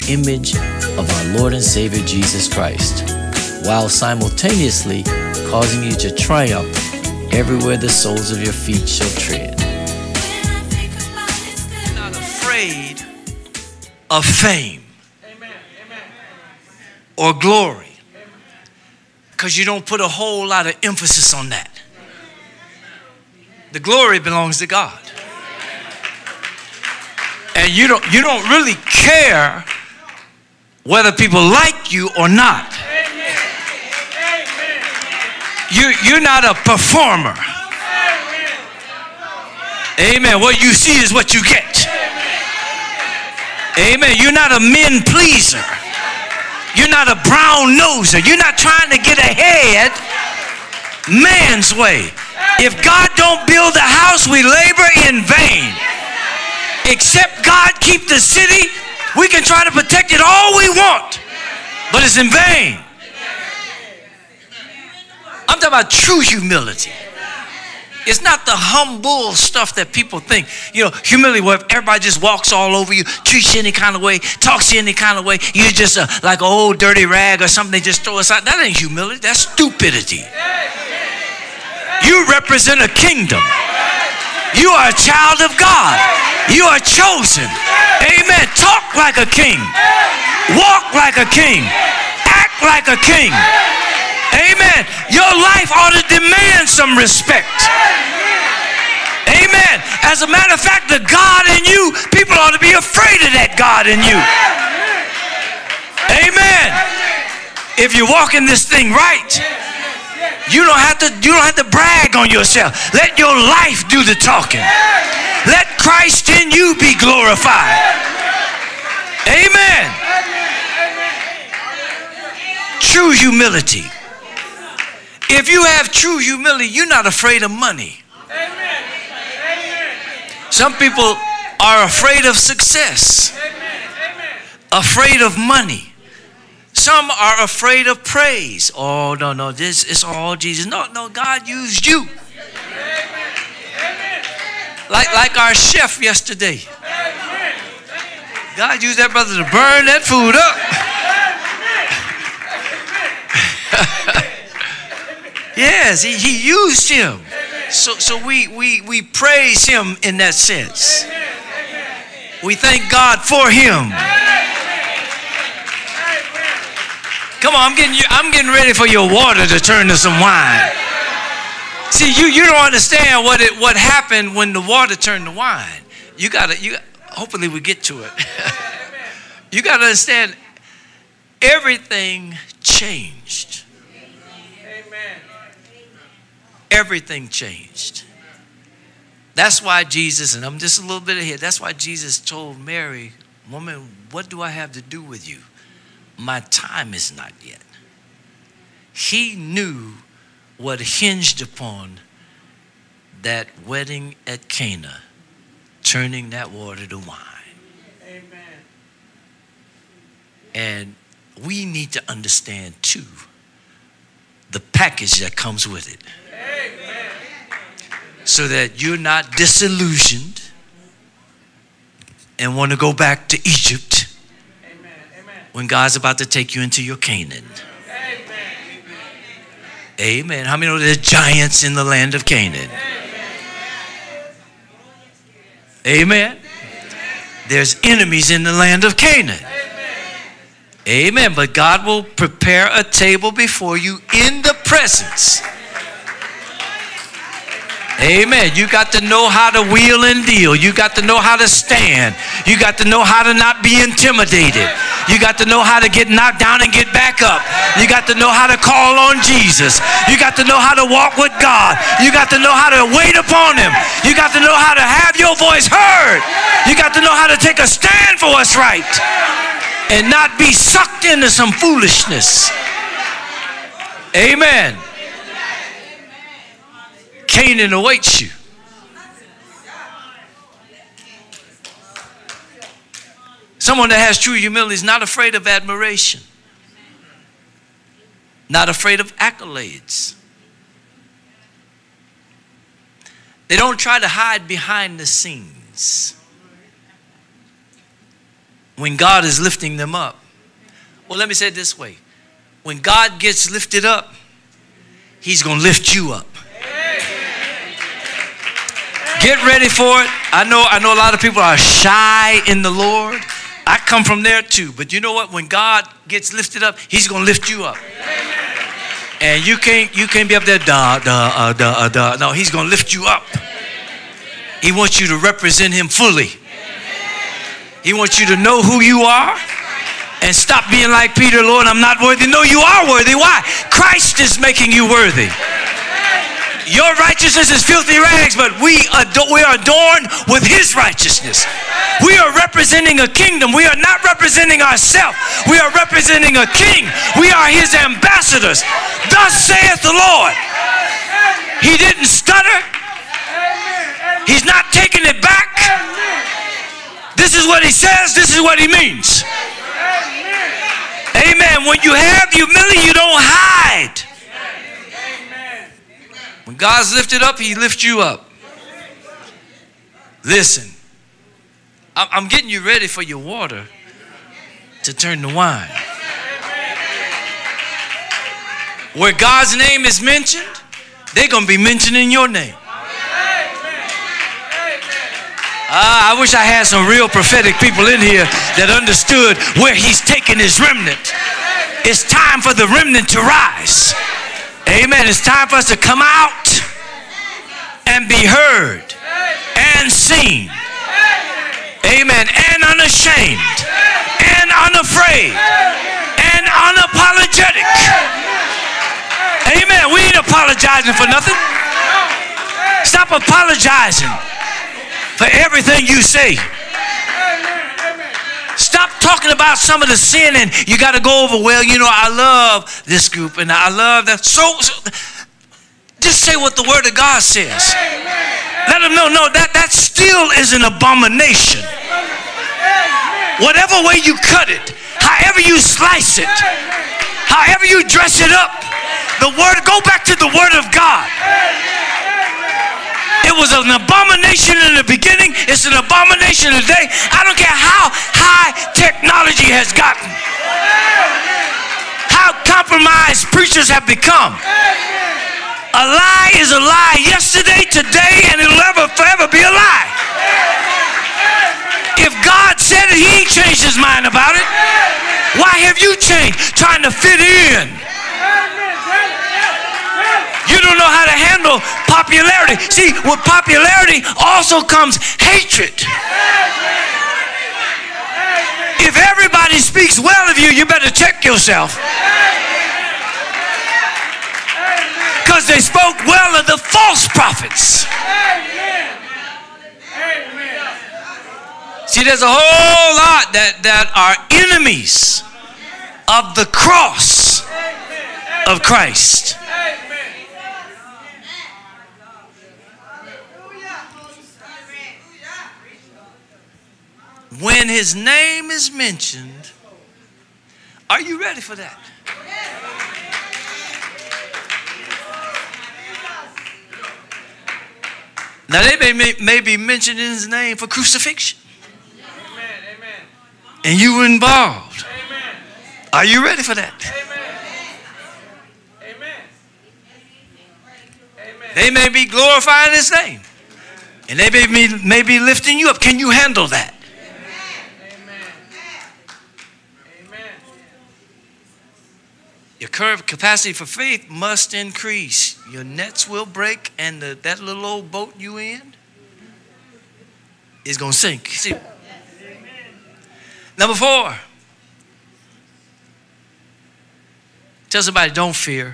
image of our Lord and Savior Jesus Christ, while simultaneously causing you to triumph everywhere the soles of your feet shall tread. Not afraid of fame or glory, because you don't put a whole lot of emphasis on that. The glory belongs to God. And you don't really care whether people like you or not. You're not a performer. Amen. What you see is what you get. Amen. You're not a men pleaser. You're not a brown noser. You're not trying to get ahead man's way. If God don't build the house, we labor in vain. Except God keep the city, we can try to protect it all we want, but it's in vain. I'm talking about true humility. It's not the humble stuff that people think. You know, humility where everybody just walks all over you, treats you any kind of way, talks to you any kind of way. You're just like an old dirty rag or something they just throw aside. That ain't humility. That's stupidity. You represent a kingdom. You are a child of God. You are chosen. Amen. Talk like a king. Walk like a king. Act like a king. Amen. Your life ought to demand some respect. Amen. As a matter of fact, the God in you, people ought to be afraid of that God in you. Amen. If you're walking this thing right, you don't have to brag on yourself. Let your life do the talking. Let Christ in you be glorified. Amen. True humility. If you have true humility, you're not afraid of money. Some people are afraid of success, afraid of money. Some are afraid of praise. Oh, no, this is all Jesus. No, God used you. Like our chef yesterday. God used that brother to burn that food up. Yes, he used him. So we praise him in that sense. We thank God for him. Come on, I'm getting ready for your water to turn to some wine. See, you don't understand what happened when the water turned to wine. Hopefully we get to it. You got to understand, everything changed. Everything changed. That's why Jesus, and I'm just a little bit ahead, that's why Jesus told Mary, woman, what do I have to do with you? My time is not yet. He knew what hinged upon that wedding at Cana, turning that water to wine. Amen. And we need to understand too the package that comes with it. Amen. So that you're not disillusioned and want to go back to Egypt when God's about to take you into your Canaan. Amen. How many know there's giants in the land of Canaan? Amen. There's enemies in the land of Canaan. Amen. But God will prepare a table before you in the presence. Amen. You got to know how to wheel and deal. You got to know how to stand. You got to know how to not be intimidated. You got to know how to get knocked down and get back up. You got to know how to call on Jesus. You got to know how to walk with God. You got to know how to wait upon him. You got to know how to have your voice heard. You got to know how to take a stand for what's right and not be sucked into some foolishness. Amen. Canaan awaits you. Someone that has true humility is not afraid of admiration, not afraid of accolades. They don't try to hide behind the scenes. when God is lifting them up. Well, let me say it this way. When God gets lifted up, he's going to lift you up. Get ready for it. I know a lot of people are shy in the Lord. I come from there too. But you know what? When God gets lifted up, he's going to lift you up. And you can't be up there, No, he's going to lift you up. He wants you to represent him fully. He wants you to know who you are and stop being like Peter. Lord, I'm not worthy. No, you are worthy. Why? Christ is making you worthy. Your righteousness is filthy rags, but we are adorned with his righteousness. We are representing a kingdom. We are not representing ourselves. We are representing a king. We are his ambassadors. Thus saith the Lord. He didn't stutter. He's not taking it back. This is what he says. This is what he means. Amen. When you have humility, you don't hide. When God's lifted up, he lifts you up. Listen, I'm getting you ready for your water to turn to wine. Where God's name is mentioned, they're going to be mentioning your name. I wish I had some real prophetic people in here that understood where he's taking his remnant. It's time for the remnant to rise. Amen. It's time for us to come out and be heard and seen. Amen. And unashamed and unafraid and unapologetic. Amen. We ain't apologizing for nothing. Stop apologizing for everything you say. Stop talking about some of the sin and you got to go over, well, you know, I love this group and I love that. So just say what the word of God says. Let them know, no, that still is an abomination. Whatever way you cut it, however you slice it, however you dress it up, the word, go back to the word of God. It was an abomination in the beginning. It's an abomination today. I don't care how high technology has gotten, how compromised preachers have become. A lie is a lie yesterday, today, and it'll forever be a lie. If God said it, he ain't changed his mind about it. Why have you changed? Trying to fit in. You don't know how to handle popularity. See, with popularity also comes hatred. If everybody speaks well of you, you better check yourself. Because they spoke well of the false prophets. See, there's a whole lot that are enemies of the cross of Christ. When his name is mentioned, are you ready for that? Now they may be mentioning his name for crucifixion. And you were involved. Are you ready for that? They may be glorifying his name. And they may be lifting you up. Can you handle that? Your current capacity for faith must increase. Your nets will break, and that little old boat you in is going to sink. See? Number 4. Tell somebody, don't fear.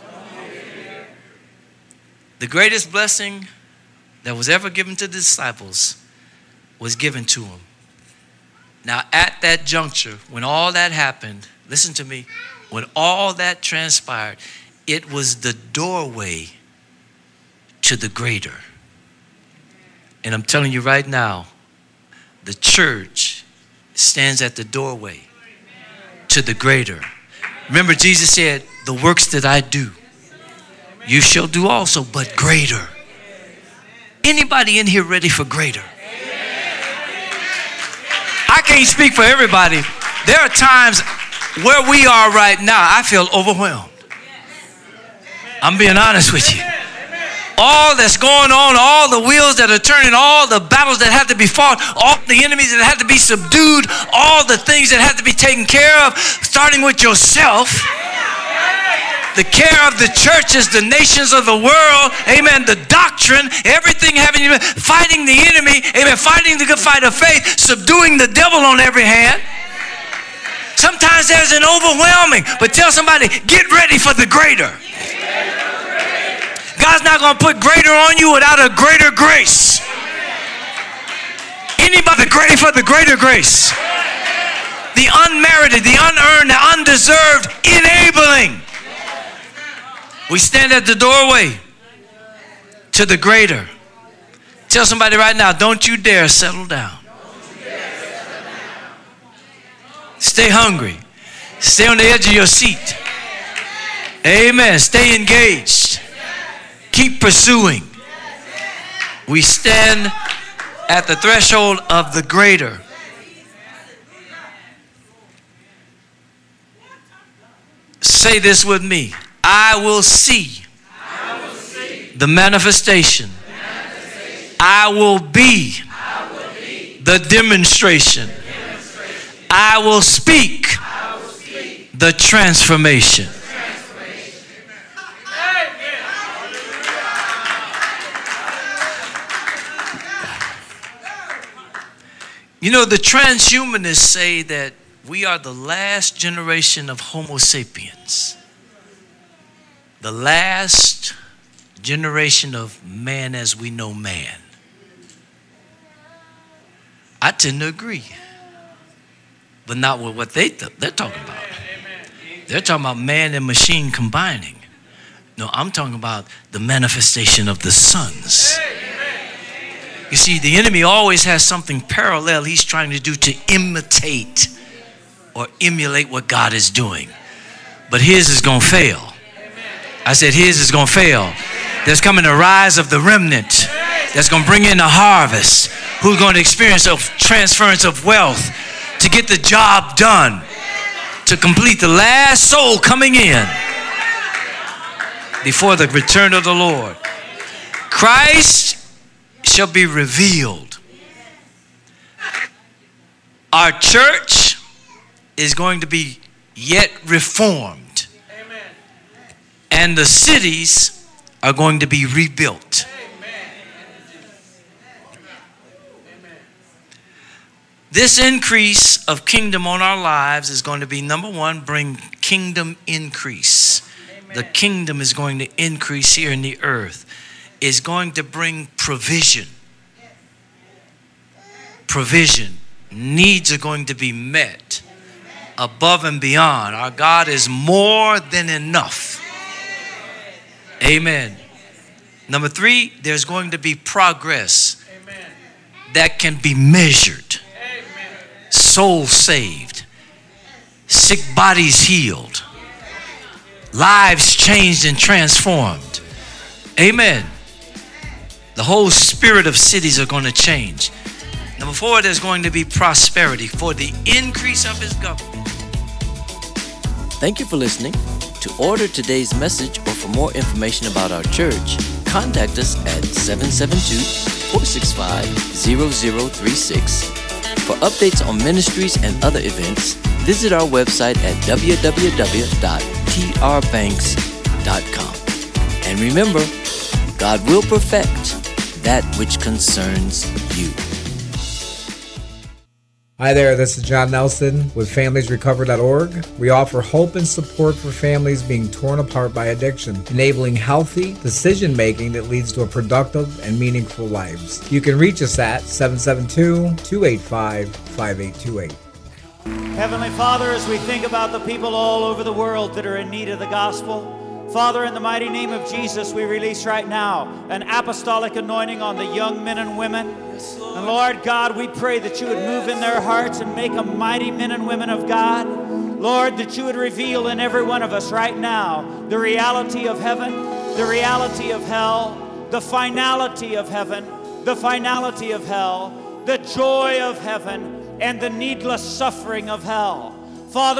The greatest blessing that was ever given to the disciples was given to them. Now, at that juncture, when all that happened, listen to me, when all that transpired, it was the doorway to the greater. And I'm telling you right now, the church stands at the doorway to the greater. Remember, Jesus said, the works that I do, you shall do also, but greater. Anybody in here ready for greater? I can't speak for everybody. There are times where we are right now, I feel overwhelmed. I'm being honest with you. All that's going on, all the wheels that are turning, all the battles that have to be fought, all the enemies that have to be subdued, all the things that have to be taken care of, starting with yourself. The care of the churches, the nations of the world, amen, the doctrine, everything having to be fighting the enemy, amen, fighting the good fight of faith, subduing the devil on every hand. Sometimes there's an overwhelming, but tell somebody, get ready for the greater. God's not going to put greater on you without a greater grace. Anybody ready for the greater grace? The unmerited, the unearned, the undeserved, enabling. We stand at the doorway to the greater. Tell somebody right now, don't you dare settle down. Stay hungry. Stay on the edge of your seat. Amen. Stay engaged. Keep pursuing. We stand at the threshold of the greater. Say this with me. I will see the manifestation. I will be the demonstration. I will speak the transformation. You know, the transhumanists say that we are the last generation of Homo sapiens. The last generation of man as we know man. I tend to agree. But not with what they're talking about. They're talking about man and machine combining. No, I'm talking about the manifestation of the sons. You see, the enemy always has something parallel he's trying to do to imitate or emulate what God is doing. But his is going to fail. I said his is going to fail. There's coming a rise of the remnant that's going to bring in a harvest, who's going to experience a transference of wealth to get the job done, to complete the last soul coming in before the return of the Lord. Christ shall be revealed. Our church is going to be yet reformed. And the cities are going to be rebuilt. This increase of kingdom on our lives is going to be, number one, bring kingdom increase. The kingdom is going to increase here in the earth. Is going to bring provision. Provision. Needs are going to be met above and beyond. Our God is more than enough. Amen. Number three, there's going to be progress that can be measured. Souls saved. Sick bodies healed. Lives changed and transformed. Amen. The whole spirit of cities are going to change. Number four, there's going to be prosperity for the increase of his government. Thank you for listening. To order today's message or for more information about our church, contact us at 772-465-0036. For updates on ministries and other events, visit our website at www.trbanks.com. And remember, God will perfect that which concerns you. Hi there, this is John Nelson with FamiliesRecover.org. We offer hope and support for families being torn apart by addiction, enabling healthy decision-making that leads to a productive and meaningful lives. You can reach us at 772-285-5828. Heavenly Father, as we think about the people all over the world that are in need of the gospel, Father, in the mighty name of Jesus, we release right now an apostolic anointing on the young men and women. And Lord God, we pray that you would move in their hearts and make them mighty men and women of God. Lord, that you would reveal in every one of us right now the reality of heaven, the reality of hell, the finality of heaven, the finality of hell, the joy of heaven, and the needless suffering of hell. Father,